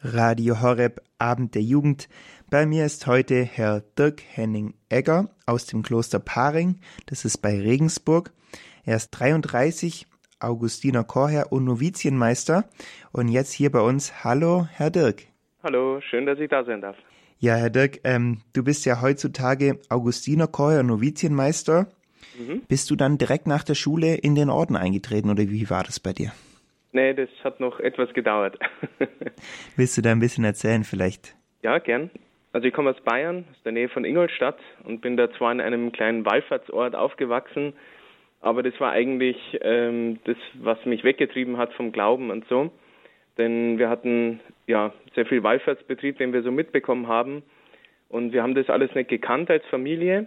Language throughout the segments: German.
Radio Horeb, Abend der Jugend. Bei mir ist heute Herr Dirk Henning Egger aus dem Kloster Paring, das ist bei Regensburg. Er ist 33, Augustiner Chorherr und Novizienmeister. Und jetzt hier bei uns, hallo Herr Dirk. Hallo, schön, dass ich da sein darf. Ja, Herr Dirk, du bist ja heutzutage Augustiner Chorherr und Novizienmeister. Bist du dann direkt nach der Schule in den Orden eingetreten oder wie war das bei dir? Nee, das hat noch etwas gedauert. Willst du da ein bisschen erzählen vielleicht? Ja, gern. Also ich komme aus Bayern, aus der Nähe von Ingolstadt und bin da zwar in einem kleinen Wallfahrtsort aufgewachsen, aber das war eigentlich das, was mich weggetrieben hat vom Glauben und so. Denn wir hatten ja sehr viel Wallfahrtsbetrieb, den wir so mitbekommen haben. Und wir haben das alles nicht gekannt als Familie.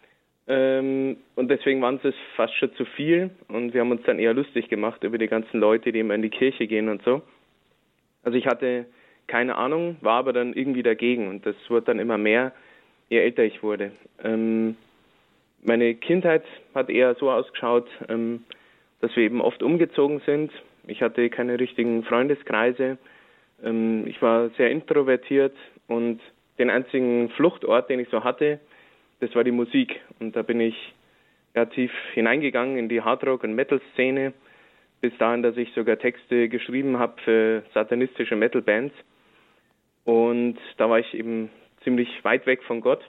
Und deswegen waren es fast schon zu viel. Und wir haben uns dann eher lustig gemacht über die ganzen Leute, die immer in die Kirche gehen und so. Also ich hatte keine Ahnung, war aber dann irgendwie dagegen. Und das wurde dann immer mehr, je älter ich wurde. Meine Kindheit hat eher so ausgeschaut, dass wir eben oft umgezogen sind. Ich hatte keine richtigen Freundeskreise. Ich war sehr introvertiert und den einzigen Fluchtort, den ich so hatte, das war die Musik. Und da bin ich ja tief hineingegangen in die Hardrock- und Metal-Szene, bis dahin, dass ich sogar Texte geschrieben habe für satanistische Metal-Bands. Und da war ich eben ziemlich weit weg von Gott.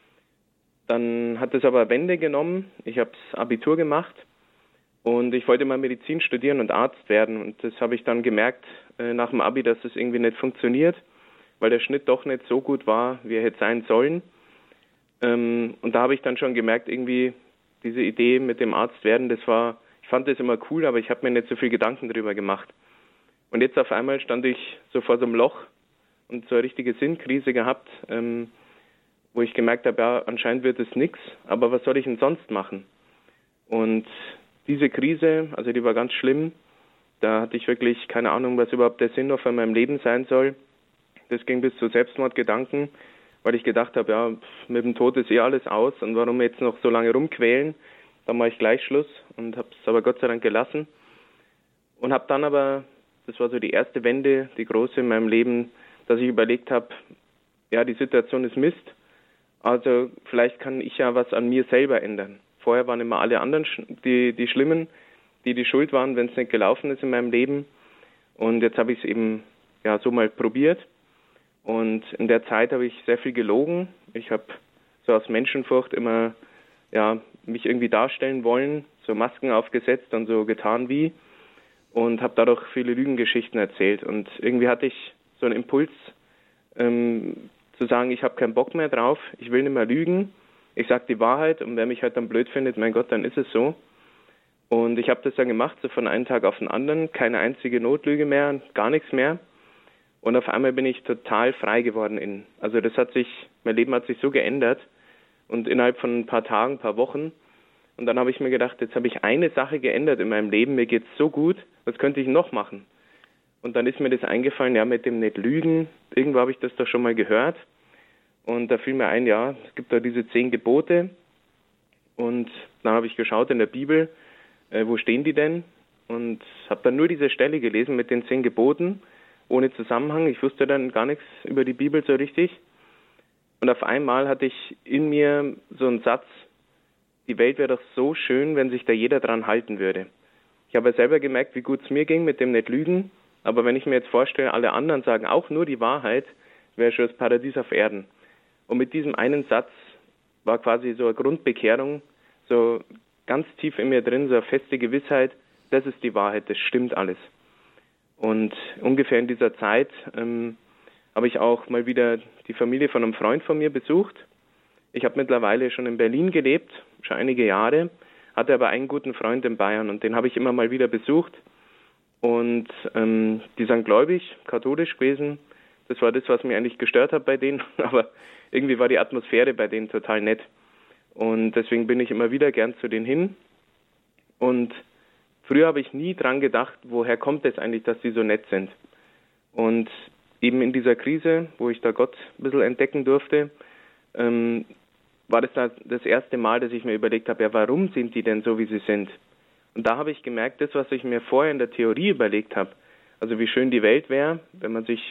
Dann hat es aber Wende genommen. Ich habe das Abitur gemacht und ich wollte mal Medizin studieren und Arzt werden. Und das habe ich dann gemerkt nach dem Abi, dass das irgendwie nicht funktioniert, weil der Schnitt doch nicht so gut war, wie er hätte sein sollen. Und da habe ich dann schon gemerkt, irgendwie diese Idee mit dem Arzt werden, ich fand das immer cool, aber ich habe mir nicht so viel Gedanken darüber gemacht. Und jetzt auf einmal stand ich so vor so einem Loch und so eine richtige Sinnkrise gehabt, wo ich gemerkt habe, ja, anscheinend wird es nichts, aber was soll ich denn sonst machen? Und diese Krise, also die war ganz schlimm, da hatte ich wirklich keine Ahnung, was überhaupt der Sinn noch von meinem Leben sein soll. Das ging bis zu Selbstmordgedanken, weil ich gedacht habe, ja, mit dem Tod ist eh alles aus und warum jetzt noch so lange rumquälen? Dann mache ich gleich Schluss und habe es aber Gott sei Dank gelassen. Und habe dann aber, das war so die erste Wende, die große in meinem Leben, dass ich überlegt habe, ja, die Situation ist Mist, also vielleicht kann ich ja was an mir selber ändern. Vorher waren immer alle anderen die Schlimmen, die schuld waren, wenn es nicht gelaufen ist in meinem Leben. Und jetzt habe ich es eben ja so mal probiert. Und in der Zeit habe ich sehr viel gelogen. Ich habe so aus Menschenfurcht immer ja mich irgendwie darstellen wollen, so Masken aufgesetzt und so getan wie. Und habe dadurch viele Lügengeschichten erzählt. Und irgendwie hatte ich so einen Impuls, zu sagen, ich habe keinen Bock mehr drauf, ich will nicht mehr lügen, ich sage die Wahrheit und wer mich halt dann blöd findet, mein Gott, dann ist es so. Und ich habe das dann gemacht, so von einem Tag auf den anderen, keine einzige Notlüge mehr, gar nichts mehr. Und auf einmal bin ich total frei geworden. Also mein Leben hat sich so geändert und innerhalb von ein paar Tagen, ein paar Wochen. Und dann habe ich mir gedacht, jetzt habe ich eine Sache geändert in meinem Leben, mir geht's so gut, was könnte ich noch machen? Und dann ist mir das eingefallen, ja, mit dem nicht lügen, irgendwo habe ich das doch schon mal gehört. Und da fiel mir ein, ja, es gibt da diese 10 Gebote. Und dann habe ich geschaut in der Bibel, wo stehen die denn? Und habe dann nur diese Stelle gelesen mit den 10 Geboten, ohne Zusammenhang. Ich wusste dann gar nichts über die Bibel so richtig. Und auf einmal hatte ich in mir so einen Satz, die Welt wäre doch so schön, wenn sich da jeder dran halten würde. Ich habe ja selber gemerkt, wie gut es mir ging mit dem nicht lügen. Aber wenn ich mir jetzt vorstelle, alle anderen sagen auch nur die Wahrheit, wäre schon das Paradies auf Erden. Und mit diesem einen Satz war quasi so eine Grundbekehrung, so ganz tief in mir drin, so eine feste Gewissheit, das ist die Wahrheit, das stimmt alles. Und ungefähr in dieser Zeit habe ich auch mal wieder die Familie von einem Freund von mir besucht. Ich habe mittlerweile schon in Berlin gelebt, schon einige Jahre, hatte aber einen guten Freund in Bayern und den habe ich immer mal wieder besucht. Und die sind gläubig, katholisch gewesen. Das war das, was mich eigentlich gestört hat bei denen. Aber irgendwie war die Atmosphäre bei denen total nett. Und deswegen bin ich immer wieder gern zu denen hin. Und früher habe ich nie dran gedacht, woher kommt es eigentlich, dass die so nett sind. Und eben in dieser Krise, wo ich da Gott ein bisschen entdecken durfte, war das da das erste Mal, dass ich mir überlegt habe, ja, warum sind die denn so, wie sie sind? Und da habe ich gemerkt, das, was ich mir vorher in der Theorie überlegt habe, also wie schön die Welt wäre, wenn man sich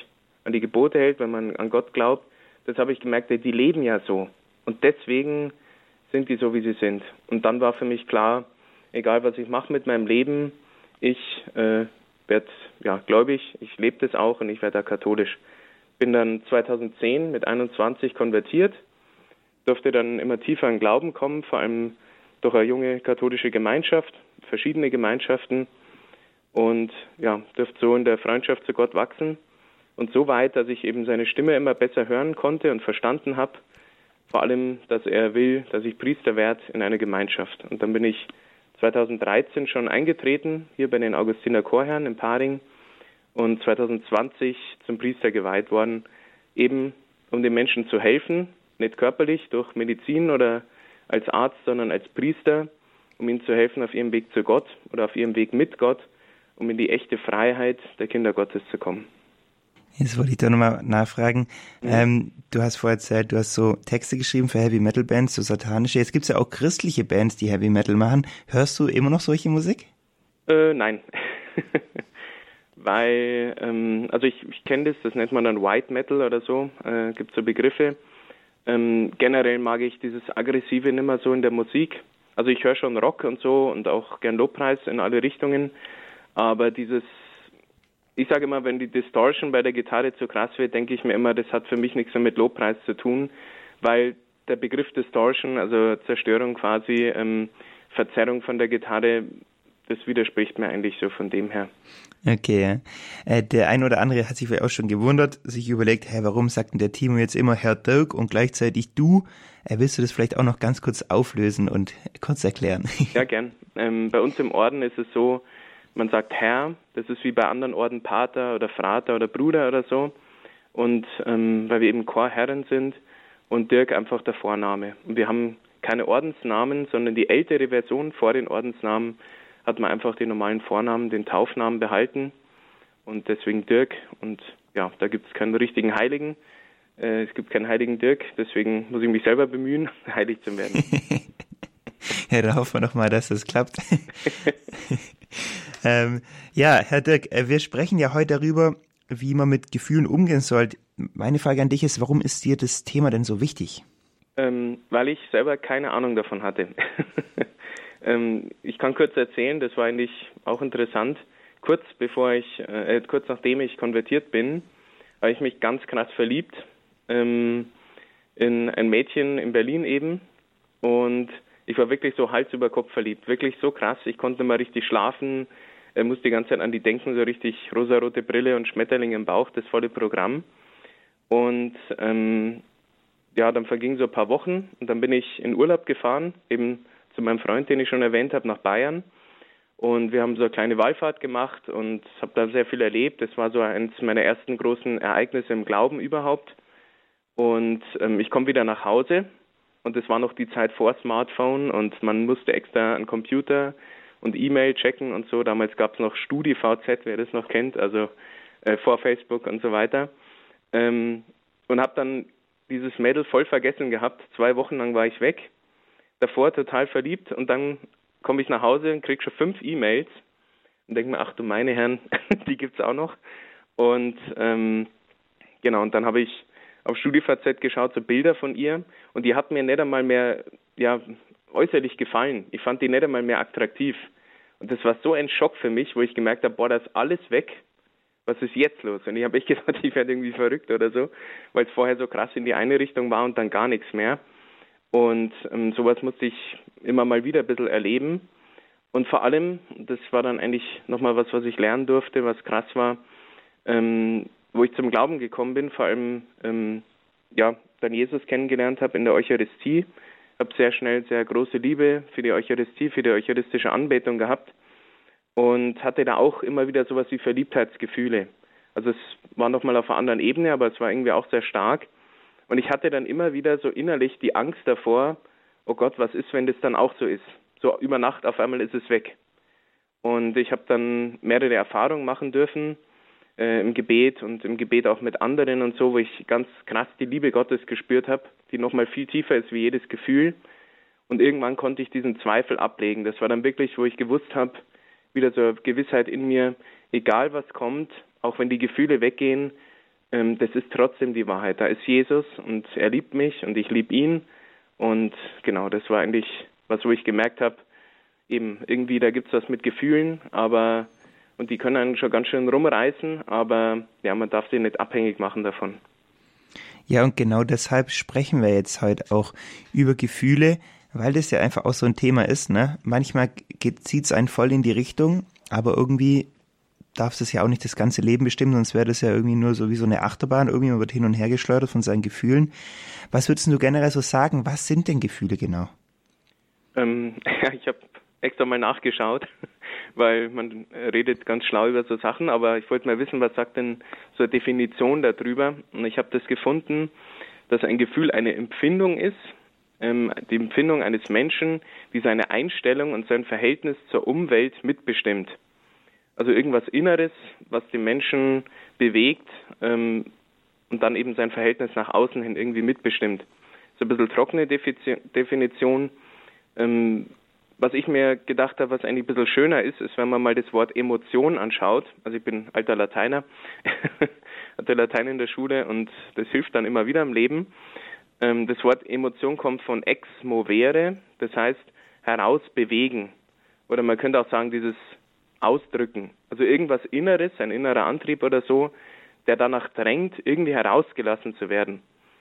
an die Gebote hält, wenn man an Gott glaubt, das habe ich gemerkt, die leben ja so. Und deswegen sind die so, wie sie sind. Und dann war für mich klar, egal was ich mache mit meinem Leben, ich werde gläubig, ich lebe das auch und ich werde da katholisch. Bin dann 2010 mit 21 konvertiert, durfte dann immer tiefer in Glauben kommen, vor allem durch eine junge katholische Gemeinschaft, verschiedene Gemeinschaften und durfte so in der Freundschaft zu Gott wachsen und so weit, dass ich eben seine Stimme immer besser hören konnte und verstanden habe, vor allem, dass er will, dass ich Priester werde in einer Gemeinschaft. Und dann bin ich 2013 schon eingetreten, hier bei den Augustiner Chorherren in Paring und 2020 zum Priester geweiht worden, eben um den Menschen zu helfen, nicht körperlich durch Medizin oder als Arzt, sondern als Priester, um ihnen zu helfen auf ihrem Weg zu Gott oder auf ihrem Weg mit Gott, um in die echte Freiheit der Kinder Gottes zu kommen. Jetzt wollte ich da nochmal nachfragen. Du hast vorher erzählt, du hast so Texte geschrieben für Heavy Metal Bands, so satanische. Jetzt gibt es ja auch christliche Bands, die Heavy Metal machen. Hörst du immer noch solche Musik? Nein. Weil, ich kenne das nennt man dann White Metal oder so, gibt so Begriffe. Generell mag ich dieses Aggressive nicht mehr so in der Musik. Also ich höre schon Rock und so und auch gern Lobpreis in alle Richtungen, aber ich sage immer, wenn die Distortion bei der Gitarre zu krass wird, denke ich mir immer, das hat für mich nichts mehr mit Lobpreis zu tun, weil der Begriff Distortion, also Zerstörung quasi, Verzerrung von der Gitarre, das widerspricht mir eigentlich so von dem her. Okay, der ein oder andere hat sich vielleicht auch schon gewundert, sich überlegt, warum sagt denn der Timo jetzt immer Herr Dirk und gleichzeitig du? Willst du das vielleicht auch noch ganz kurz auflösen und kurz erklären? Ja, gern. Bei uns im Orden ist es so, man sagt Herr, das ist wie bei anderen Orden Pater oder Frater oder Bruder oder so. Und weil wir eben Chorherren sind und Dirk einfach der Vorname. Und wir haben keine Ordensnamen, sondern die ältere Version vor den Ordensnamen hat man einfach den normalen Vornamen, den Taufnamen behalten. Und deswegen Dirk. Und ja, da gibt es keinen richtigen Heiligen. Es gibt keinen heiligen Dirk, deswegen muss ich mich selber bemühen, heilig zu werden. Ja, da hoffen wir doch mal, dass das klappt. Herr Dirk, wir sprechen ja heute darüber, wie man mit Gefühlen umgehen sollte. Meine Frage an dich ist, warum ist dir das Thema denn so wichtig? Weil ich selber keine Ahnung davon hatte. Ich kann kurz erzählen, das war eigentlich auch interessant. Kurz nachdem ich konvertiert bin, habe ich mich ganz krass verliebt in ein Mädchen in Berlin eben und ich war wirklich so Hals über Kopf verliebt, wirklich so krass, ich konnte mal richtig schlafen, musste die ganze Zeit an die denken, so richtig rosarote Brille und Schmetterling im Bauch, das volle Programm. Und dann vergingen so ein paar Wochen und dann bin ich in Urlaub gefahren, eben zu meinem Freund, den ich schon erwähnt habe, nach Bayern. Und wir haben so eine kleine Wallfahrt gemacht und habe da sehr viel erlebt. Das war so eines meiner ersten großen Ereignisse im Glauben überhaupt. Und ich komme wieder nach Hause und das war noch die Zeit vor Smartphone und man musste extra einen Computer und E-Mail checken und so. Damals gab es noch StudiVZ, wer das noch kennt, also vor Facebook und so weiter. Und habe dann dieses Mädel voll vergessen gehabt. 2 Wochen lang war ich weg. Davor total verliebt und dann komme ich nach Hause und kriege schon 5 E-Mails und denke mir, ach du meine Herren, die gibt's auch noch. Und und dann habe ich auf StudiVZ geschaut, so Bilder von ihr und die hat mir nicht einmal mehr äußerlich gefallen. Ich fand die nicht einmal mehr attraktiv. Und das war so ein Schock für mich, wo ich gemerkt habe, da ist alles weg. Was ist jetzt los? Und ich habe echt gedacht, ich werde irgendwie verrückt oder so, weil es vorher so krass in die eine Richtung war und dann gar nichts mehr. Und sowas musste ich immer mal wieder ein bisschen erleben. Und vor allem, das war dann eigentlich nochmal was ich lernen durfte, was krass war, wo ich zum Glauben gekommen bin, vor allem dann Jesus kennengelernt habe in der Eucharistie. Habe sehr schnell sehr große Liebe für die Eucharistie, für die eucharistische Anbetung gehabt und hatte da auch immer wieder sowas wie Verliebtheitsgefühle. Also es war nochmal auf einer anderen Ebene, aber es war irgendwie auch sehr stark. Und ich hatte dann immer wieder so innerlich die Angst davor, oh Gott, was ist, wenn das dann auch so ist? So über Nacht auf einmal ist es weg. Und ich habe dann mehrere Erfahrungen machen dürfen im Gebet und im Gebet auch mit anderen und so, wo ich ganz krass die Liebe Gottes gespürt habe, die nochmal viel tiefer ist wie jedes Gefühl. Und irgendwann konnte ich diesen Zweifel ablegen. Das war dann wirklich, wo ich gewusst habe, wieder so eine Gewissheit in mir, egal was kommt, auch wenn die Gefühle weggehen, das ist trotzdem die Wahrheit. Da ist Jesus und er liebt mich und ich liebe ihn. Und genau, das war eigentlich was, wo ich gemerkt habe, eben irgendwie, da gibt es was mit Gefühlen, und die können einen schon ganz schön rumreißen, aber ja, man darf sie nicht abhängig machen davon. Ja, und genau deshalb sprechen wir jetzt heute auch über Gefühle, weil das ja einfach auch so ein Thema ist, ne? Manchmal zieht es einen voll in die Richtung, aber irgendwie darf es ja auch nicht das ganze Leben bestimmen, sonst wäre das ja irgendwie nur so wie so eine Achterbahn, irgendwie man wird hin und her geschleudert von seinen Gefühlen. Was würdest du generell so sagen, was sind denn Gefühle genau? Ich habe extra mal nachgeschaut, weil man redet ganz schlau über so Sachen, aber ich wollte mal wissen, was sagt denn so eine Definition darüber? Und ich habe das gefunden, dass ein Gefühl eine Empfindung ist, die Empfindung eines Menschen, die seine Einstellung und sein Verhältnis zur Umwelt mitbestimmt. Also irgendwas Inneres, was den Menschen bewegt und dann eben sein Verhältnis nach außen hin irgendwie mitbestimmt. So ein bisschen trockene Definition. Was ich mir gedacht habe, was eigentlich ein bisschen schöner ist, ist, wenn man mal das Wort Emotion anschaut. Also ich bin alter Lateiner, hatte Latein in der Schule und das hilft dann immer wieder im Leben. Das Wort Emotion kommt von ex movere, das heißt herausbewegen. Oder man könnte auch sagen, dieses Ausdrücken. Also irgendwas Inneres, ein innerer Antrieb oder so, der danach drängt, irgendwie herausgelassen zu werden.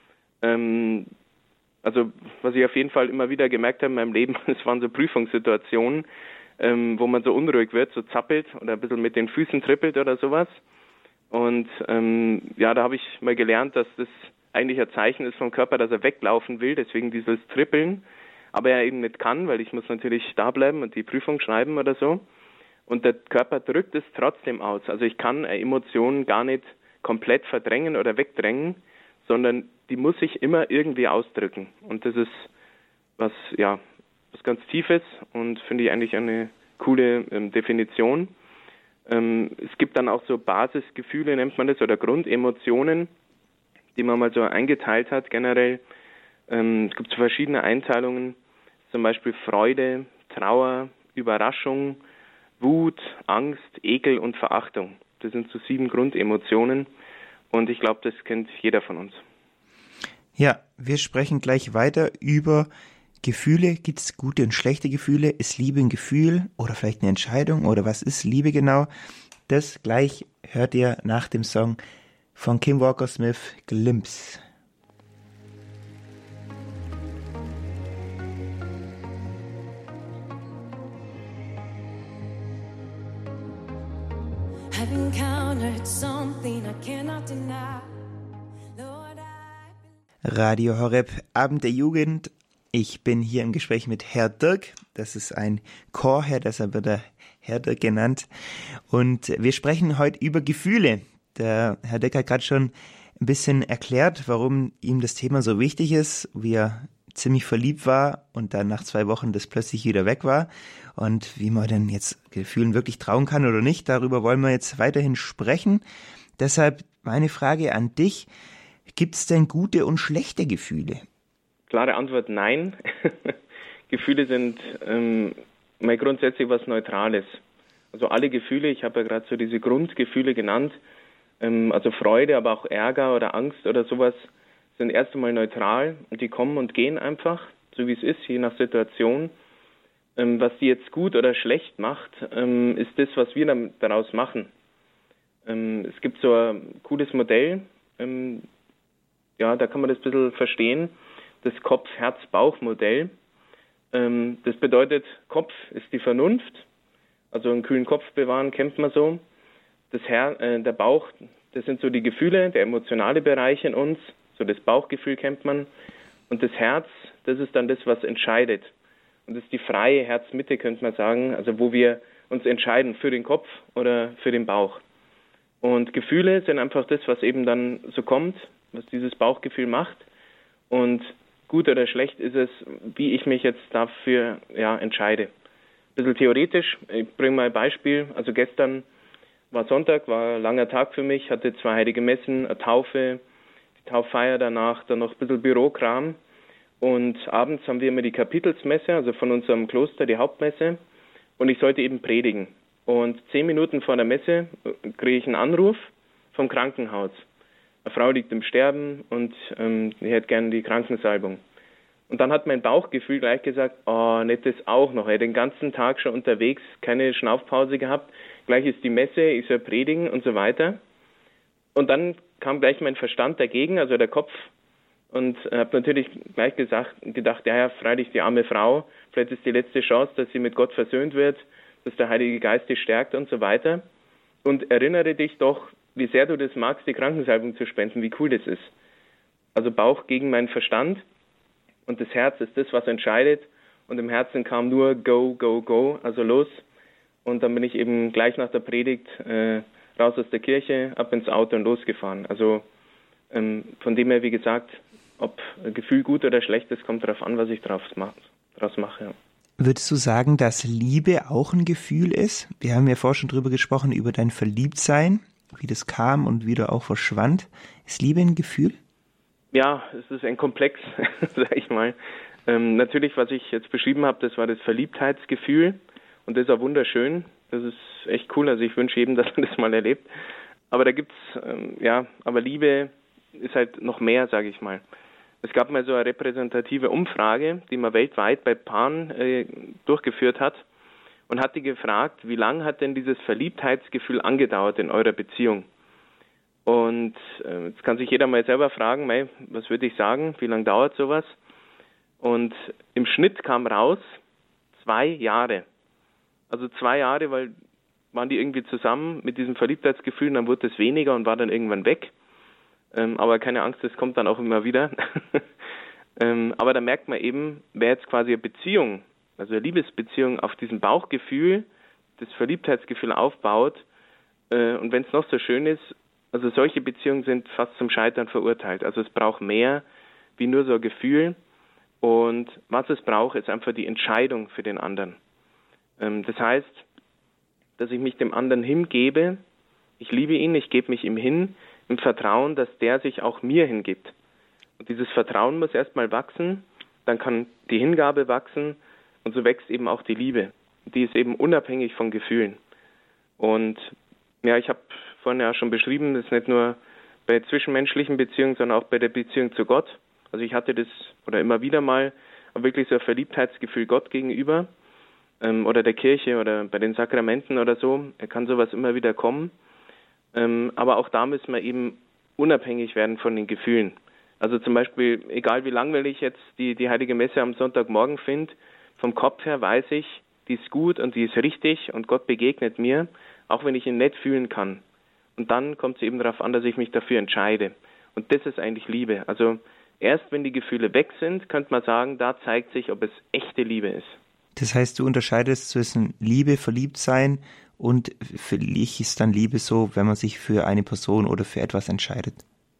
Also was ich auf jeden Fall immer wieder gemerkt habe in meinem Leben, es waren so Prüfungssituationen, wo man so unruhig wird, so zappelt oder ein bisschen mit den Füßen trippelt oder sowas. Und da habe ich mal gelernt, dass das eigentlich ein Zeichen ist vom Körper, dass er weglaufen will, deswegen dieses Trippeln, aber er eben nicht kann, weil ich muss natürlich da bleiben und die Prüfung schreiben oder so. Und der Körper drückt es trotzdem aus. Also ich kann Emotionen gar nicht komplett verdrängen oder wegdrängen, sondern die muss ich immer irgendwie ausdrücken. Und das ist was ganz Tiefes und finde ich eigentlich eine coole Definition. Es gibt dann auch so Basisgefühle, nennt man das, oder Grundemotionen, die man mal so eingeteilt hat generell. Es gibt so verschiedene Einteilungen, zum Beispiel Freude, Trauer, Überraschung, Wut, Angst, Ekel und Verachtung. Das sind so 7 Grundemotionen und ich glaube, das kennt jeder von uns. Ja, wir sprechen gleich weiter über Gefühle. Gibt es gute und schlechte Gefühle? Ist Liebe ein Gefühl oder vielleicht eine Entscheidung? Oder was ist Liebe genau? Das gleich hört ihr nach dem Song von Kim Walker-Smith, Glimpse. I've encountered something I cannot deny. Radio Horeb, Abend der Jugend. Ich bin hier im Gespräch mit Herr Dirk. Das ist ein Chorherr, deshalb wird er Herr Dirk genannt. Und wir sprechen heute über Gefühle. Der Herr Dirk hat gerade schon ein bisschen erklärt, warum ihm das Thema so wichtig ist, wie er ziemlich verliebt war und dann nach 2 Wochen das plötzlich wieder weg war. Und wie man denn jetzt Gefühlen wirklich trauen kann oder nicht, darüber wollen wir jetzt weiterhin sprechen. Deshalb meine Frage an dich. Gibt es denn gute und schlechte Gefühle? Klare Antwort, nein. Gefühle sind mal grundsätzlich was Neutrales. Also alle Gefühle, ich habe ja gerade so diese Grundgefühle genannt, also Freude, aber auch Ärger oder Angst oder sowas, sind erst einmal neutral und die kommen und gehen einfach, so wie es ist, je nach Situation. Was die jetzt gut oder schlecht macht, ist das, was wir daraus machen. Es gibt so ein cooles Modell, da kann man das ein bisschen verstehen, das Kopf-Herz-Bauch-Modell. Das bedeutet, Kopf ist die Vernunft, also einen kühlen Kopf bewahren, kennt man so. Der Bauch, das sind so die Gefühle, der emotionale Bereich in uns, so das Bauchgefühl kennt man. Und das Herz, das ist dann das, was entscheidet. Und das ist die freie Herzmitte, könnte man sagen, also wo wir uns entscheiden für den Kopf oder für den Bauch. Und Gefühle sind einfach das, was eben dann so kommt, was dieses Bauchgefühl macht. Und gut oder schlecht ist es, wie ich mich jetzt dafür entscheide. Ein bisschen theoretisch, ich bringe mal ein Beispiel. Also gestern war Sonntag, war ein langer Tag für mich, hatte 2 heilige Messen, eine Taufe, die Tauffeier danach, dann noch ein bisschen Bürokram. Und abends haben wir immer die Kapitelsmesse, also von unserem Kloster, die Hauptmesse. Und ich sollte eben predigen. Und 10 Minuten vor der Messe kriege ich einen Anruf vom Krankenhaus. eine Frau liegt im Sterben und ich hätte gerne die Krankensalbung. Und dann hat mein Bauchgefühl gleich gesagt, oh, nicht das auch noch. Er hat den ganzen Tag schon unterwegs, keine Schnaufpause gehabt. Gleich ist die Messe, ich soll predigen und so weiter. Und dann kam gleich mein Verstand dagegen, also der Kopf. Und habe natürlich gleich gedacht, ja, freilich die arme Frau, vielleicht ist die letzte Chance, dass sie mit Gott versöhnt wird, dass der Heilige Geist sie stärkt und so weiter. Und erinnere dich doch, wie sehr du das magst, die Krankensalbung zu spenden, wie cool das ist. Also Bauch gegen meinen Verstand und das Herz ist das, was entscheidet. Und im Herzen kam nur go, go, go, also los. Und dann bin ich eben gleich nach der Predigt raus aus der Kirche, ab ins Auto und losgefahren. Also von dem her, wie gesagt, ob ein Gefühl gut oder schlecht ist, kommt darauf an, was ich daraus mache. Ja. Würdest du sagen, dass Liebe auch ein Gefühl ist? Wir haben ja vorher schon drüber gesprochen, über dein Verliebtsein, wie das kam und wieder auch verschwand. Ist Liebe ein Gefühl? Ja, es ist ein Komplex, sag ich mal. Natürlich, was ich jetzt beschrieben habe, das war das Verliebtheitsgefühl und das ist auch wunderschön. Das ist echt cool, also ich wünsche jedem, dass er das mal erlebt. Aber da gibt's, aber Liebe ist halt noch mehr, sage ich mal. Es gab mal so eine repräsentative Umfrage, die man weltweit bei Paaren durchgeführt hat und hat die gefragt, wie lange hat denn dieses Verliebtheitsgefühl angedauert in eurer Beziehung? Und jetzt kann sich jeder mal selber fragen, was würde ich sagen, wie lange dauert sowas? Und im Schnitt kam raus 2 Jahre. Also 2 Jahre, weil waren die irgendwie zusammen mit diesem Verliebtheitsgefühl und dann wurde es weniger und war dann irgendwann weg. Aber keine Angst, das kommt dann auch immer wieder. Aber da merkt man eben, wer jetzt quasi eine Beziehung, also eine Liebesbeziehung auf diesem Bauchgefühl, das Verliebtheitsgefühl aufbaut und wenn es noch so schön ist, also solche Beziehungen sind fast zum Scheitern verurteilt. Also es braucht mehr wie nur so ein Gefühl und was es braucht, ist einfach die Entscheidung für den anderen. Das heißt, dass ich mich dem anderen hingebe, ich liebe ihn, ich gebe mich ihm hin, im Vertrauen, dass der sich auch mir hingibt. Und dieses Vertrauen muss erstmal wachsen, dann kann die Hingabe wachsen und so wächst eben auch die Liebe. Die ist eben unabhängig von Gefühlen. Und ja, ich habe vorhin ja schon beschrieben, das ist nicht nur bei zwischenmenschlichen Beziehungen, sondern auch bei der Beziehung zu Gott. Also ich hatte das oder immer wieder mal wirklich so ein Verliebtheitsgefühl Gott gegenüber oder der Kirche oder bei den Sakramenten oder so. Er kann sowas immer wieder kommen. Aber auch da müssen wir eben unabhängig werden von den Gefühlen. Also zum Beispiel, egal wie langweilig jetzt die Heilige Messe am Sonntagmorgen finde, vom Kopf her weiß ich, die ist gut und die ist richtig und Gott begegnet mir, auch wenn ich ihn nicht fühlen kann. Und dann kommt es eben darauf an, dass ich mich dafür entscheide. Und das ist eigentlich Liebe. Also erst wenn die Gefühle weg sind, könnte man sagen, da zeigt sich, ob es echte Liebe ist. Das heißt, du unterscheidest zwischen Liebe, Verliebtsein und für dich ist dann Liebe so, wenn man sich für eine Person oder für etwas entscheidet.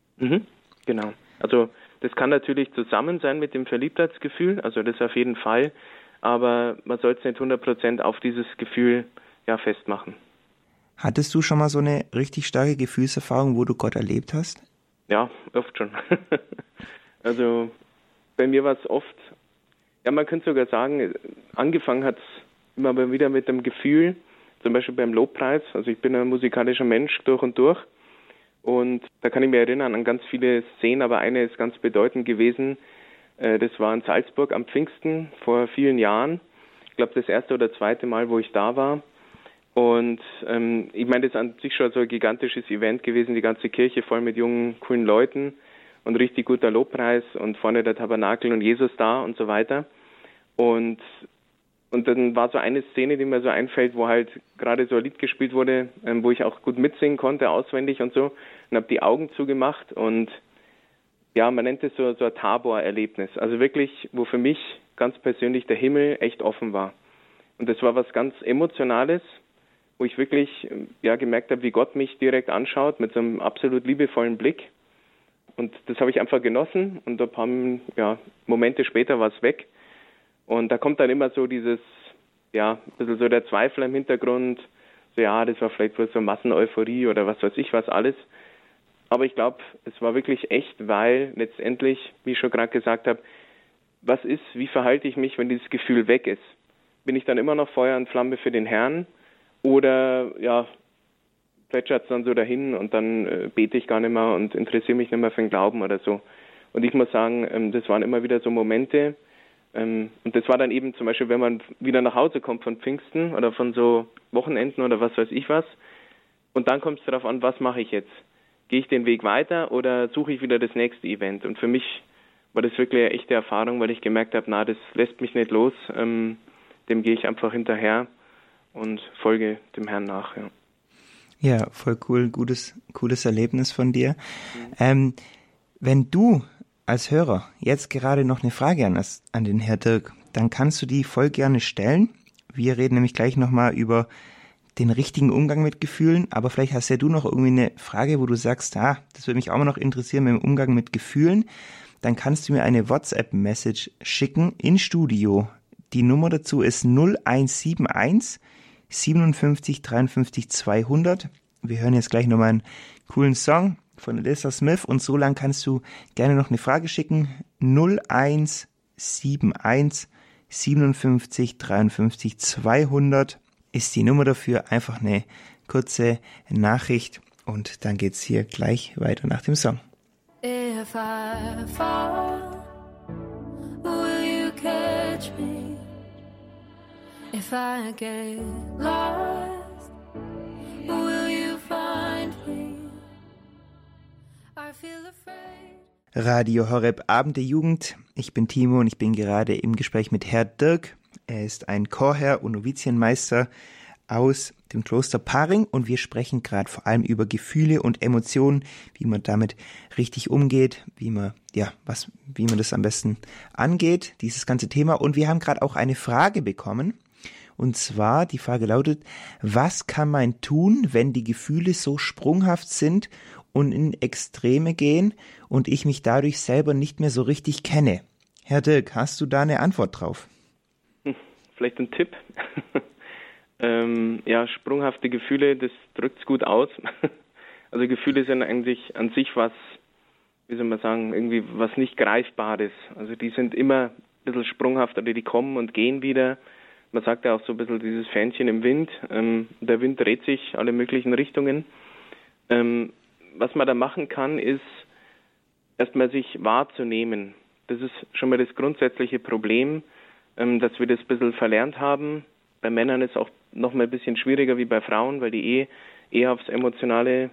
Genau. Also das kann natürlich zusammen sein mit dem Verliebtheitsgefühl, also das auf jeden Fall, aber man sollte es nicht 100% auf dieses Gefühl festmachen. Hattest du schon mal so eine richtig starke Gefühlserfahrung, wo du Gott erlebt hast? Ja, oft schon. Also bei mir war es oft, man könnte sogar sagen, angefangen hat es immer mal wieder mit dem Gefühl, zum Beispiel beim Lobpreis, also ich bin ein musikalischer Mensch durch und durch und da kann ich mich erinnern an ganz viele Szenen, aber eine ist ganz bedeutend gewesen, das war in Salzburg am Pfingsten vor vielen Jahren, ich glaube das erste oder zweite Mal, wo ich da war und ich meine, das ist an sich schon so ein gigantisches Event gewesen, die ganze Kirche voll mit jungen, coolen Leuten und richtig guter Lobpreis und vorne der Tabernakel und Jesus da und so weiter und dann war so eine Szene, die mir so einfällt, wo halt gerade so ein Lied gespielt wurde, wo ich auch gut mitsingen konnte, auswendig und so. Und habe die Augen zugemacht und ja, man nennt es so ein Tabor-Erlebnis. Also wirklich, wo für mich ganz persönlich der Himmel echt offen war. Und das war was ganz Emotionales, wo ich wirklich gemerkt habe, wie Gott mich direkt anschaut mit so einem absolut liebevollen Blick. Und das habe ich einfach genossen und ein paar Momente später war es weg. Und da kommt dann immer so dieses, ein bisschen so der Zweifel im Hintergrund, so das war vielleicht wohl so Masseneuphorie oder was weiß ich was alles. Aber ich glaube, es war wirklich echt, weil letztendlich, wie ich schon gerade gesagt habe, wie verhalte ich mich, wenn dieses Gefühl weg ist? Bin ich dann immer noch Feuer und Flamme für den Herrn oder plätschert es dann so dahin und dann bete ich gar nicht mehr und interessiere mich nicht mehr für den Glauben oder so. Und ich muss sagen, das waren immer wieder so Momente, und das war dann eben zum Beispiel, wenn man wieder nach Hause kommt von Pfingsten oder von so Wochenenden oder was weiß ich was, und dann kommt es darauf an, was mache ich jetzt? Gehe ich den Weg weiter oder suche ich wieder das nächste Event? Und für mich war das wirklich eine echte Erfahrung, weil ich gemerkt habe, das lässt mich nicht los, dem gehe ich einfach hinterher und folge dem Herrn nach. Ja, ja, voll cool, cooles Erlebnis von dir. Wenn du als Hörer jetzt gerade noch eine Frage an den Herr Dirk, dann kannst du die voll gerne stellen. Wir reden nämlich gleich nochmal über den richtigen Umgang mit Gefühlen, aber vielleicht hast ja du noch irgendwie eine Frage, wo du sagst, das würde mich auch noch interessieren mit dem Umgang mit Gefühlen. Dann kannst du mir eine WhatsApp-Message schicken in Studio. Die Nummer dazu ist 0171 57 53 200. Wir hören jetzt gleich nochmal einen coolen Song von Alyssa Smith und so lang kannst du gerne noch eine Frage schicken. 0171 57 53 200 ist die Nummer dafür. Einfach eine kurze Nachricht und dann geht's hier gleich weiter nach dem Song. If I fall, will you catch me? If I get lost, will you find me? I feel afraid. Radio Horeb, Abend der Jugend. Ich bin Timo und ich bin gerade im Gespräch mit Herr Dirk. Er ist ein Chorherr und Novizienmeister aus dem Kloster Paring und wir sprechen gerade vor allem über Gefühle und Emotionen, wie man damit richtig umgeht, wie man das am besten angeht, dieses ganze Thema. Und wir haben gerade auch eine Frage bekommen. Und zwar, die Frage lautet, was kann man tun, wenn die Gefühle so sprunghaft sind und in Extreme gehen und ich mich dadurch selber nicht mehr so richtig kenne? Herr Dirk, hast du da eine Antwort drauf? Vielleicht ein Tipp. Sprunghafte Gefühle, das drückt es gut aus. Also Gefühle sind eigentlich an sich was, wie soll man sagen, irgendwie was nicht Greifbares. Also die sind immer ein bisschen sprunghaft, oder die kommen und gehen wieder. Man sagt ja auch so ein bisschen dieses Fähnchen im Wind. Der Wind dreht sich alle möglichen Richtungen. Was man da machen kann, ist erstmal sich wahrzunehmen. Das ist schon mal das grundsätzliche Problem, dass wir das ein bisschen verlernt haben. Bei Männern ist es auch noch mal ein bisschen schwieriger wie bei Frauen, weil die eher aufs Emotionale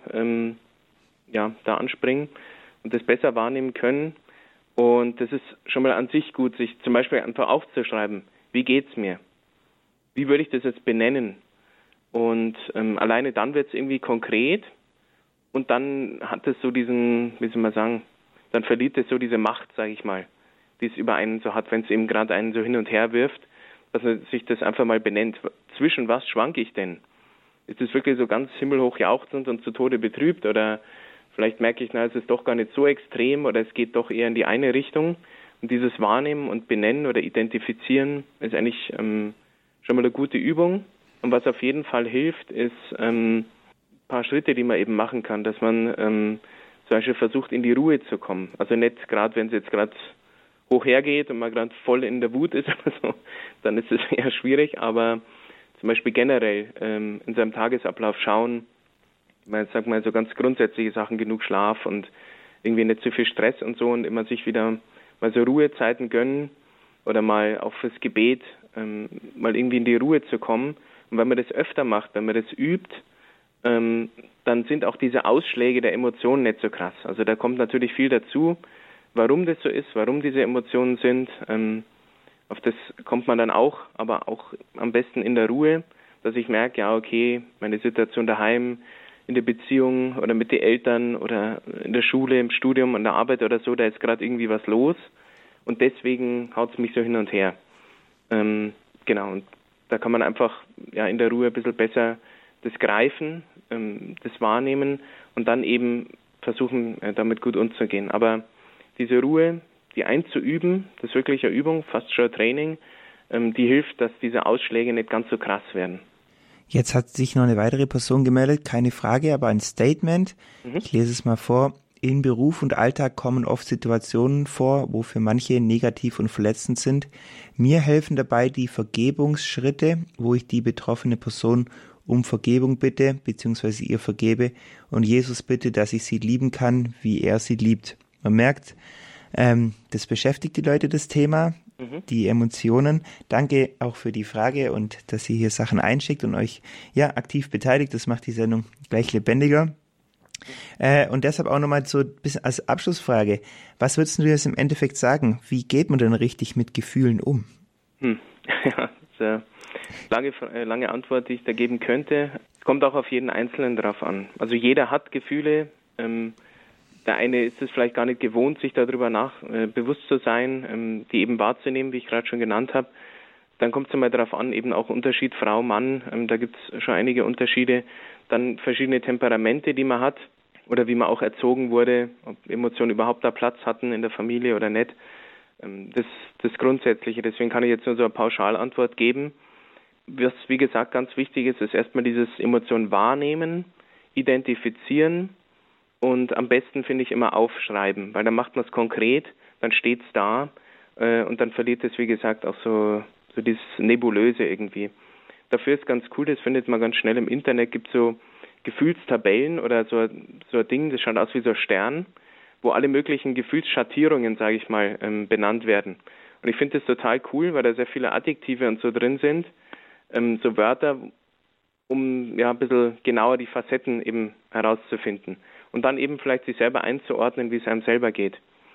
da anspringen und das besser wahrnehmen können. Und das ist schon mal an sich gut, sich zum Beispiel einfach aufzuschreiben, wie geht's mir? Wie würde ich das jetzt benennen? Und alleine dann wird es irgendwie konkret und dann hat es so diesen, wie soll man sagen, dann verliert es so diese Macht, sage ich mal, die es über einen so hat, wenn es eben gerade einen so hin und her wirft, dass man sich das einfach mal benennt. Zwischen was schwanke ich denn? Ist es wirklich so ganz himmelhoch jauchzend und zu Tode betrübt? Oder vielleicht merke ich, es ist doch gar nicht so extrem oder es geht doch eher in die eine Richtung. Und dieses Wahrnehmen und Benennen oder Identifizieren ist eigentlich schon mal eine gute Übung. Und was auf jeden Fall hilft, ist ein paar Schritte, die man eben machen kann, dass man zum Beispiel versucht, in die Ruhe zu kommen. Also nicht gerade, wenn es jetzt gerade hoch hergeht und man gerade voll in der Wut ist oder so, dann ist es eher schwierig, aber zum Beispiel generell in seinem Tagesablauf schauen, ich sag mal so ganz grundsätzliche Sachen, genug Schlaf und irgendwie nicht zu viel Stress und so und immer sich wieder mal so Ruhezeiten gönnen oder mal auch fürs Gebet mal irgendwie in die Ruhe zu kommen. Und wenn man das öfter macht, wenn man das übt, dann sind auch diese Ausschläge der Emotionen nicht so krass. Also da kommt natürlich viel dazu, warum das so ist, warum diese Emotionen sind. Auf das kommt man dann auch, aber auch am besten in der Ruhe, dass ich merke, ja okay, meine Situation daheim, in der Beziehung oder mit den Eltern oder in der Schule, im Studium, an der Arbeit oder so, da ist gerade irgendwie was los und deswegen haut es mich so hin und her. Genau, und da kann man einfach in der Ruhe ein bisschen besser das Greifen, das Wahrnehmen und dann eben versuchen, damit gut umzugehen. Aber diese Ruhe, die einzuüben, das ist wirklich eine Übung, fast schon ein Training, die hilft, dass diese Ausschläge nicht ganz so krass werden. Jetzt hat sich noch eine weitere Person gemeldet, keine Frage, aber ein Statement. Ich lese es mal vor. In Beruf und Alltag kommen oft Situationen vor, wo für manche negativ und verletzend sind. Mir helfen dabei die Vergebungsschritte, wo ich die betroffene Person um Vergebung bitte, beziehungsweise ihr vergebe und Jesus bitte, dass ich sie lieben kann, wie er sie liebt. Man merkt, das beschäftigt die Leute, das Thema, die Emotionen. Danke auch für die Frage und dass ihr hier Sachen einschickt und euch aktiv beteiligt. Das macht die Sendung gleich lebendiger. Und deshalb auch nochmal so ein bisschen als Abschlussfrage. Was würdest du jetzt im Endeffekt sagen? Wie geht man denn richtig mit Gefühlen um? Ja, das ist eine lange Antwort, die ich da geben könnte. Kommt auch auf jeden Einzelnen drauf an. Also jeder hat Gefühle. Der eine ist es vielleicht gar nicht gewohnt, sich darüber bewusst zu sein, die eben wahrzunehmen, wie ich gerade schon genannt habe. Dann kommt es mal darauf an, eben auch Unterschied Frau, Mann, da gibt es schon einige Unterschiede. Dann verschiedene Temperamente, die man hat oder wie man auch erzogen wurde, ob Emotionen überhaupt da Platz hatten in der Familie oder nicht. Das Grundsätzliche, deswegen kann ich jetzt nur so eine Pauschalantwort geben. Was, wie gesagt, ganz wichtig ist erstmal dieses Emotionen wahrnehmen, identifizieren und am besten finde ich immer aufschreiben, weil dann macht man es konkret, dann steht es da und dann verliert es, wie gesagt, auch so dieses Nebulöse irgendwie. Dafür ist ganz cool, das findet man ganz schnell im Internet, gibt so Gefühlstabellen oder so ein Ding, das schaut aus wie so ein Stern, wo alle möglichen Gefühlsschattierungen, sage ich mal, benannt werden. Und ich finde das total cool, weil da sehr viele Adjektive und so drin sind, so Wörter, um ein bisschen genauer die Facetten eben herauszufinden. Und dann eben vielleicht sich selber einzuordnen, wie es einem selber geht.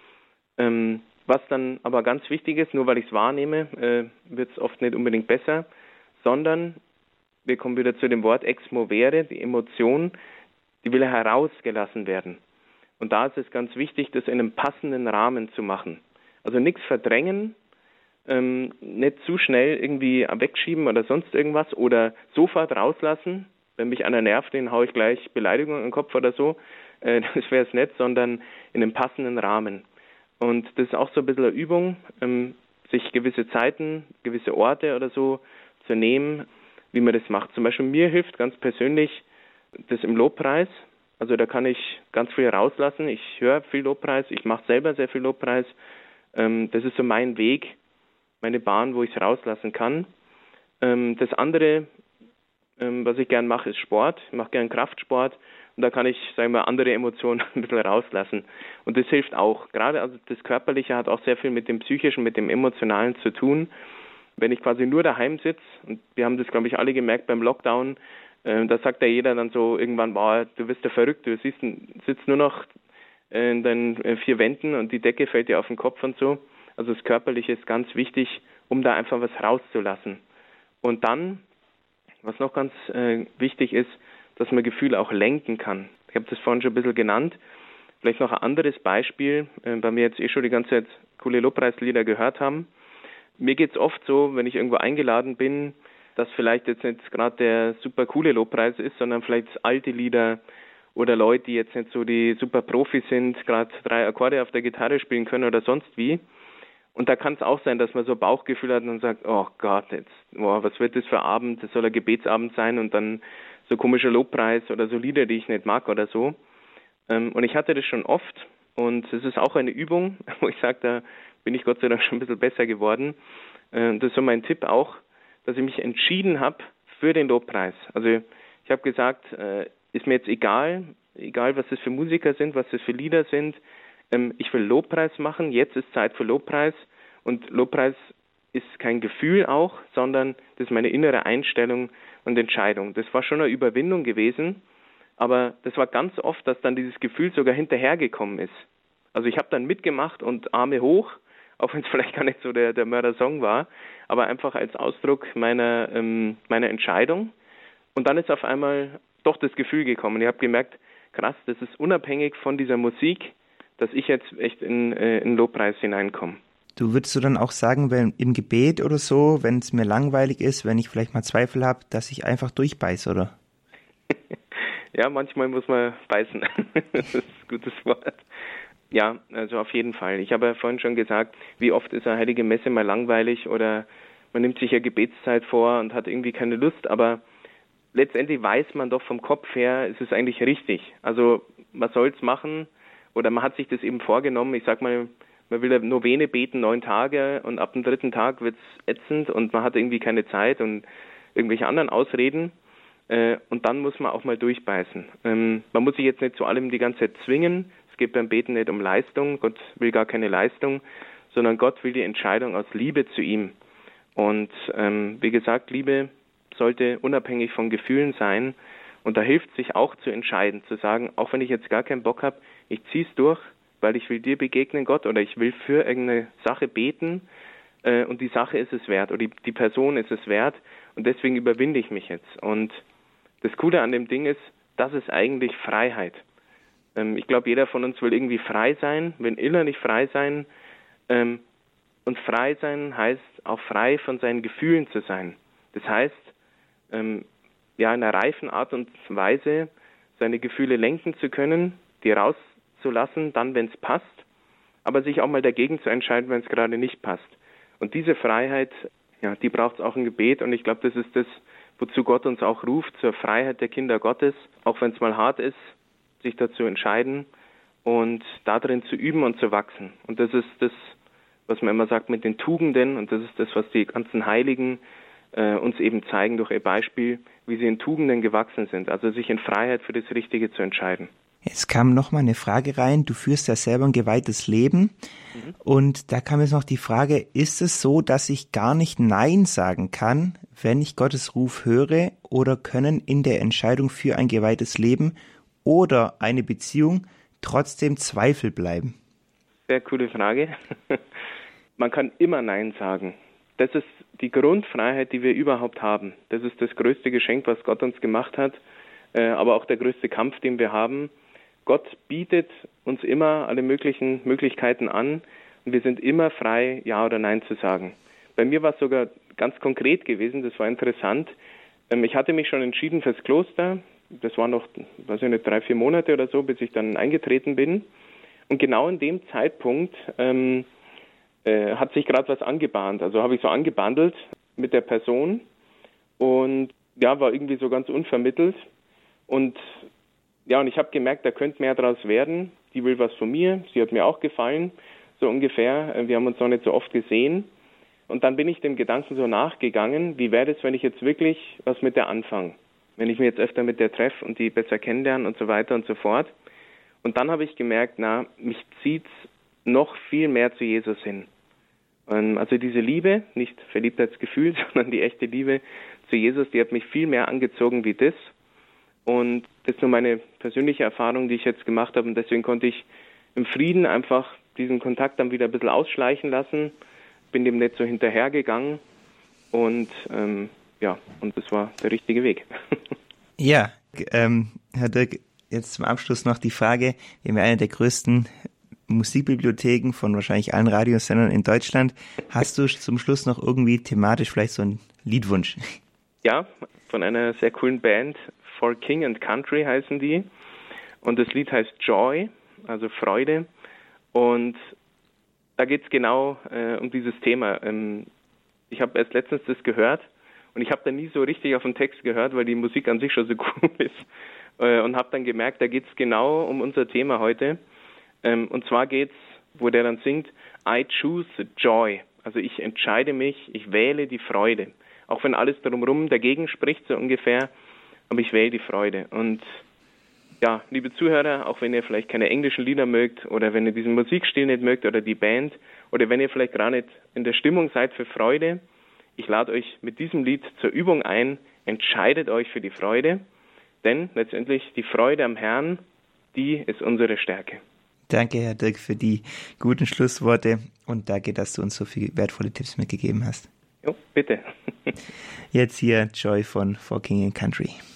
Was dann aber ganz wichtig ist, nur weil ich es wahrnehme, wird es oft nicht unbedingt besser, sondern wir kommen wieder zu dem Wort ex movere, die Emotion, die will herausgelassen werden. Und da ist es ganz wichtig, das in einem passenden Rahmen zu machen. Also nichts verdrängen, nicht zu schnell irgendwie wegschieben oder sonst irgendwas oder sofort rauslassen. Wenn mich einer nervt, den haue ich gleich Beleidigung in den Kopf oder so. Das wäre es nicht, sondern in einem passenden Rahmen. Und das ist auch so ein bisschen eine Übung, sich gewisse Zeiten, gewisse Orte oder so zu nehmen, wie man das macht. Zum Beispiel mir hilft ganz persönlich das im Lobpreis. Also da kann ich ganz viel rauslassen. Ich höre viel Lobpreis, ich mache selber sehr viel Lobpreis. Das ist so mein Weg, meine Bahn, wo ich es rauslassen kann. Das andere, was ich gern mache, ist Sport. Ich mache gern Kraftsport und da kann ich, sagen wir, andere Emotionen ein bisschen rauslassen. Und das hilft auch. Gerade also das Körperliche hat auch sehr viel mit dem Psychischen, mit dem Emotionalen zu tun. Wenn ich quasi nur daheim sitze, und wir haben das, glaube ich, alle gemerkt beim Lockdown, da sagt ja jeder dann so irgendwann, boah, du bist ja verrückt, du sitzt nur noch in deinen 4 Wänden und die Decke fällt dir auf den Kopf und so. Also das Körperliche ist ganz wichtig, um da einfach was rauszulassen. Und dann, was noch ganz wichtig ist, dass man Gefühle auch lenken kann. Ich habe das vorhin schon ein bisschen genannt. Vielleicht noch ein anderes Beispiel, weil wir jetzt schon die ganze Zeit coole Lobpreislieder gehört haben. Mir geht es oft so, wenn ich irgendwo eingeladen bin, dass vielleicht jetzt nicht gerade der super coole Lobpreis ist, sondern vielleicht alte Lieder oder Leute, die jetzt nicht so die super Profis sind, gerade 3 Akkorde auf der Gitarre spielen können oder sonst wie. Und da kann es auch sein, dass man so ein Bauchgefühl hat und sagt, oh Gott, jetzt, was wird das für ein Abend? Das soll ein Gebetsabend sein und dann so komischer Lobpreis oder so Lieder, die ich nicht mag oder so. Und ich hatte das schon oft und es ist auch eine Übung, wo ich sage, da bin ich Gott sei Dank schon ein bisschen besser geworden. Das ist so mein Tipp auch, dass ich mich entschieden habe für den Lobpreis. Also ich habe gesagt, ist mir jetzt egal was das für Musiker sind, was das für Lieder sind. Ich will Lobpreis machen, jetzt ist Zeit für Lobpreis. Und Lobpreis ist kein Gefühl auch, sondern das ist meine innere Einstellung und Entscheidung. Das war schon eine Überwindung gewesen, aber das war ganz oft, dass dann dieses Gefühl sogar hinterhergekommen ist. Also ich habe dann mitgemacht und Arme hoch, auch wenn es vielleicht gar nicht so der Mörder-Song war, aber einfach als Ausdruck meiner Entscheidung. Und dann ist auf einmal doch das Gefühl gekommen. Ich habe gemerkt, krass, das ist unabhängig von dieser Musik, dass ich jetzt echt in Lobpreis hineinkomme. Würdest du dann auch sagen, wenn im Gebet oder so, wenn es mir langweilig ist, wenn ich vielleicht mal Zweifel habe, dass ich einfach durchbeiße, oder? Ja, manchmal muss man beißen. Das ist ein gutes Wort. Ja, also auf jeden Fall. Ich habe ja vorhin schon gesagt, wie oft ist eine heilige Messe mal langweilig oder man nimmt sich ja Gebetszeit vor und hat irgendwie keine Lust, aber letztendlich weiß man doch vom Kopf her, es ist eigentlich richtig. Also man soll es machen oder man hat sich das eben vorgenommen. Ich sag mal, man will ja Novene beten 9 Tage und ab dem 3. Tag wird es ätzend und man hat irgendwie keine Zeit und irgendwelche anderen Ausreden. Und dann muss man auch mal durchbeißen. Man muss sich jetzt nicht zu allem die ganze Zeit zwingen. Es geht beim Beten nicht um Leistung. Gott will gar keine Leistung, sondern Gott will die Entscheidung aus Liebe zu ihm. Und wie gesagt, Liebe sollte unabhängig von Gefühlen sein. Und da hilft sich auch zu entscheiden, zu sagen, auch wenn ich jetzt gar keinen Bock habe, ich ziehe es durch, weil ich will dir begegnen, Gott, oder ich will für irgendeine Sache beten und die Sache ist es wert oder die Person ist es wert und deswegen überwinde ich mich jetzt. Und das Coole an dem Ding ist, das ist eigentlich Freiheit. Ich glaube, jeder von uns will irgendwie frei sein, will innerlich frei sein. Und frei sein heißt auch frei von seinen Gefühlen zu sein. Das heißt, in einer reifen Art und Weise seine Gefühle lenken zu können, die rauszulassen, dann, wenn es passt, aber sich auch mal dagegen zu entscheiden, wenn es gerade nicht passt. Und diese Freiheit, die braucht es auch im Gebet und ich glaube, das ist das, wozu Gott uns auch ruft, zur Freiheit der Kinder Gottes, auch wenn es mal hart ist, sich dazu entscheiden und darin zu üben und zu wachsen. Und das ist das, was man immer sagt mit den Tugenden und das ist das, was die ganzen Heiligen uns eben zeigen durch ihr Beispiel, wie sie in Tugenden gewachsen sind, also sich in Freiheit für das Richtige zu entscheiden. Jetzt kam noch mal eine Frage rein, du führst ja selber ein geweihtes Leben und da kam jetzt noch die Frage, ist es so, dass ich gar nicht Nein sagen kann, wenn ich Gottes Ruf höre oder können in der Entscheidung für ein geweihtes Leben oder eine Beziehung trotzdem Zweifel bleiben? Sehr coole Frage. Man kann immer Nein sagen. Das ist die Grundfreiheit, die wir überhaupt haben. Das ist das größte Geschenk, was Gott uns gemacht hat, aber auch der größte Kampf, den wir haben. Gott bietet uns immer alle möglichen Möglichkeiten an und wir sind immer frei, Ja oder Nein zu sagen. Bei mir war es sogar ganz konkret gewesen, das war interessant. Ich hatte mich schon entschieden fürs Kloster. Das war noch, 3-4 Monate oder so, bis ich dann eingetreten bin. Und genau in dem Zeitpunkt hat sich gerade was angebahnt. Also habe ich so angebandelt mit der Person und war irgendwie so ganz unvermittelt. Und ich habe gemerkt, da könnte mehr draus werden. Die will was von mir, sie hat mir auch gefallen, so ungefähr. Wir haben uns noch nicht so oft gesehen. Und dann bin ich dem Gedanken so nachgegangen, wie wäre es, wenn ich jetzt wirklich was mit der anfange? Wenn ich mich jetzt öfter mit der treffe und die besser kennenlerne und so weiter und so fort. Und dann habe ich gemerkt, mich zieht's noch viel mehr zu Jesus hin. Also diese Liebe, nicht Verliebtheitsgefühl, sondern die echte Liebe zu Jesus, die hat mich viel mehr angezogen wie das. Und das ist nur meine persönliche Erfahrung, die ich jetzt gemacht habe. Und deswegen konnte ich im Frieden einfach diesen Kontakt dann wieder ein bisschen ausschleichen lassen. Bin dem nicht so hinterhergegangen. Und und das war der richtige Weg. Ja, Herr Dirk, jetzt zum Abschluss noch die Frage. Wir haben ja eine der größten Musikbibliotheken von wahrscheinlich allen Radiosendern in Deutschland. Hast du zum Schluss noch irgendwie thematisch vielleicht so einen Liedwunsch? Ja, von einer sehr coolen Band, For King and Country heißen die. Und das Lied heißt Joy, also Freude. Und da geht es genau um dieses Thema. Ich habe erst letztens das gehört und ich habe da nie so richtig auf den Text gehört, weil die Musik an sich schon so cool ist. Und habe dann gemerkt, da geht es genau um unser Thema heute. Und zwar geht's, wo der dann singt, I choose joy. Also ich entscheide mich, ich wähle die Freude. Auch wenn alles drumherum dagegen spricht, so ungefähr, aber ich wähle die Freude. Und ja, liebe Zuhörer, auch wenn ihr vielleicht keine englischen Lieder mögt oder wenn ihr diesen Musikstil nicht mögt oder die Band oder wenn ihr vielleicht gar nicht in der Stimmung seid für Freude, ich lade euch mit diesem Lied zur Übung ein, entscheidet euch für die Freude, denn letztendlich die Freude am Herrn, die ist unsere Stärke. Danke, Herr Dirk, für die guten Schlussworte und danke, dass du uns so viele wertvolle Tipps mitgegeben hast. Jo, bitte. Jetzt hier Joy von For King and Country.